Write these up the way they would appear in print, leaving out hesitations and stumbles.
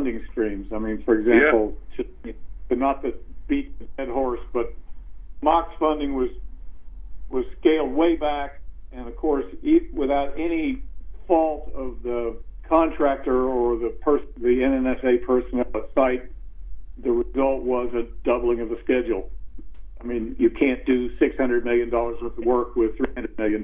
funding streams. I mean, for example, to not to beat the dead horse, but MOX funding was scaled way back, and of course, without any fault of the contractor or the NNSA personnel at site, the result was a doubling of the schedule. I mean, you can't do $600 million worth of work with $300 million.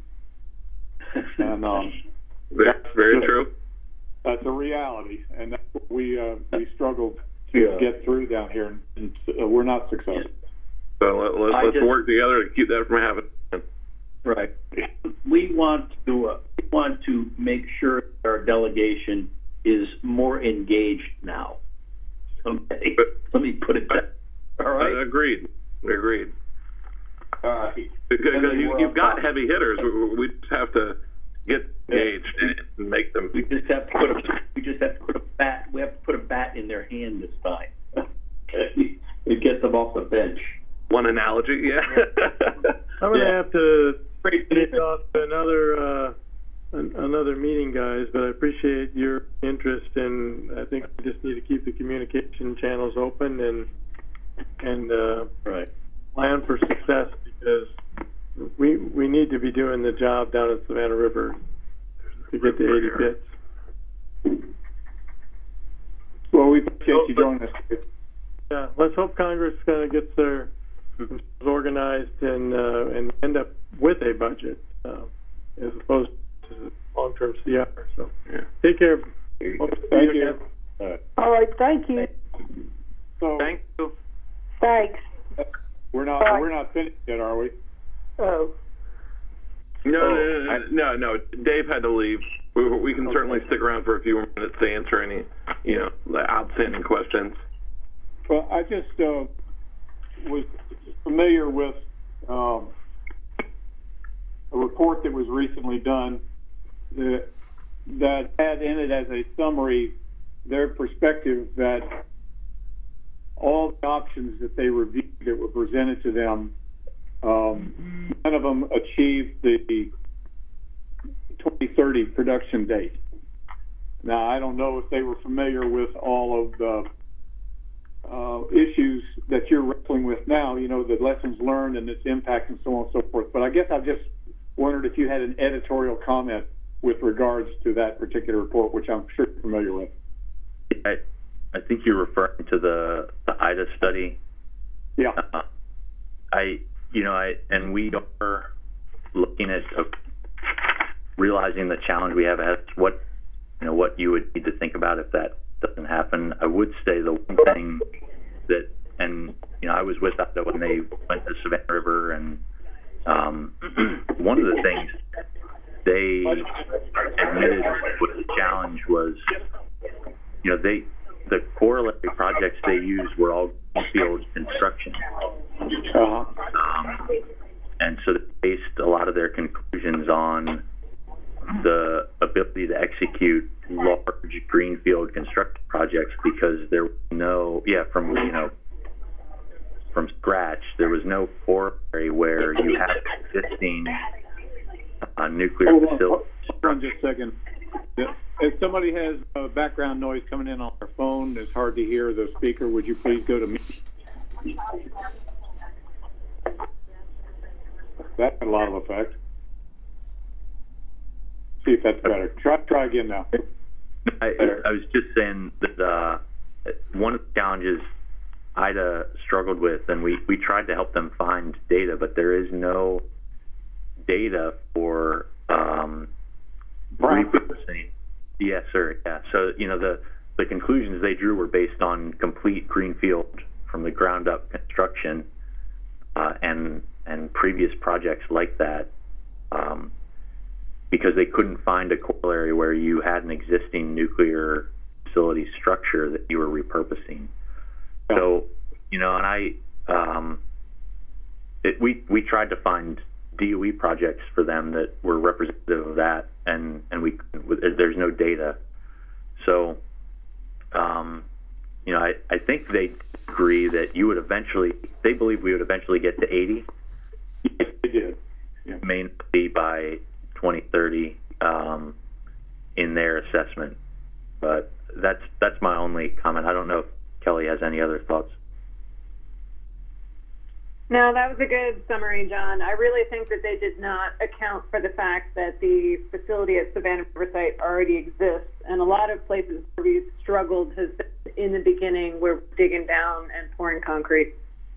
And that's very true. That's a reality, and that's what we struggle to get through down here, and we're not successful. So let's work together to keep that from happening. Right. We want to make sure that our delegation is more engaged now. Okay. Let me put it that. All right. Agreed. All right. Because you've got heavy hitters. We just have to get engaged and make them. We just have to put a bat in their hand this time. Okay. It gets them off the bench. One analogy, yeah. I'm going to have to take off another meeting, guys, but I appreciate your interest, and I think we just need to keep the communication channels open and plan for success, because we need to be doing the job down at Savannah River to get the 80 pits. Well, we appreciate you joining us. Yeah, let's hope Congress kind of gets their organized and end up with a budget as opposed to long-term CR. So take care. Thank you. All right, thank you. So thank you. Thanks. We're not finished yet, are we? Oh. No. Dave had to leave. We can certainly stick around for a few more minutes to answer any, outstanding questions. Well, I just was familiar with a report that was recently done that had in it as a summary their perspective that all the options that they reviewed that were presented to them, none of them achieved the 2030 production date. Now, I don't know if they were familiar with all of the issues that you're wrestling with now, the lessons learned and its impact and so on and so forth. But I guess I just wondered if you had an editorial comment with regards to that particular report, which I'm sure you're familiar with. I think you're referring to the IDA study. Yeah. And we are looking at realizing the challenge we have as what you would need to think about if that doesn't happen. I would say the one thing that, I was with IDA when they went to Savannah River, and one of the things they admitted was the challenge was, the corollary projects they used were all greenfield construction. And so they based a lot of their conclusions on the ability to execute large greenfield construction projects, because there was no, from scratch, there was no corollary where you have existing nuclear facilities. Hold on just a second. If somebody has background noise coming in on their phone, it's hard to hear the speaker. Would you please go to mute? That had a lot of effect. See if that's better. Try again now. I was just saying that one of the challenges IDA struggled with, and we tried to help them find data, but there is no data for repurposing. Yes, sir. Yeah. So, the conclusions they drew were based on complete greenfield from the ground up construction, and previous projects like that, because they couldn't find a corollary where you had an existing nuclear facility structure that you were repurposing. So, we tried to find DOE projects for them that were representative of that, and there's no data. So, I think they agree that they believe we would eventually get to 80. Yes, they did. Yeah. Mainly by 2030, in their assessment. But that's my only comment. I don't know if Kelly has any other thoughts. No, that was a good summary, John. I really think that they did not account for the fact that the facility at Savannah River site already exists, and a lot of places where we've struggled has been in the beginning where we're digging down and pouring concrete.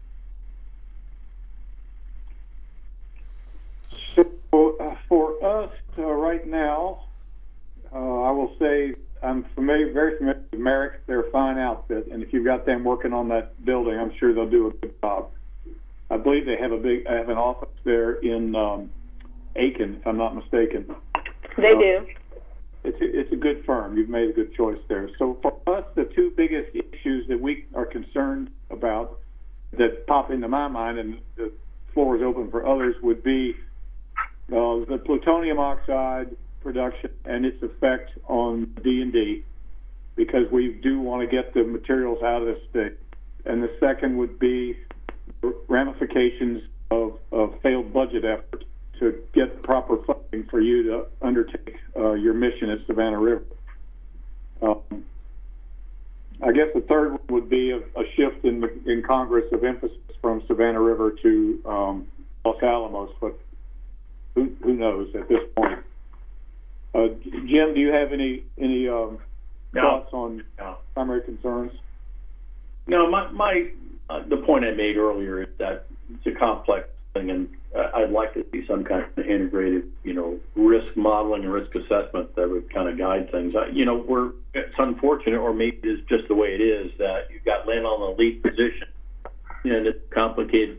So for us right now, I will say I'm very familiar with Merrick. They're a fine outfit, and if you've got them working on that building, I'm sure they'll do a good job. I believe they have an office there in Aiken, if I'm not mistaken. They do. It's a good firm. You've made a good choice there. So for us, the two biggest issues that we are concerned about that pop into my mind, and the floor is open for others, would be the plutonium oxide production and its effect on D&D, because we do want to get the materials out of the state. And the second would be ramifications of failed budget efforts to get proper funding for you to undertake your mission at Savannah River. I guess the third one would be a shift in Congress of emphasis from Savannah River to Los Alamos, but who knows at this point. Jim, do you have any thoughts on primary concerns? No, the point I made earlier is that it's a complex thing, and I'd like to see some kind of integrated, risk modeling and risk assessment that would kind of guide things. It's unfortunate, or maybe it's just the way it is, that you've got land on the lead position, and it's a complicated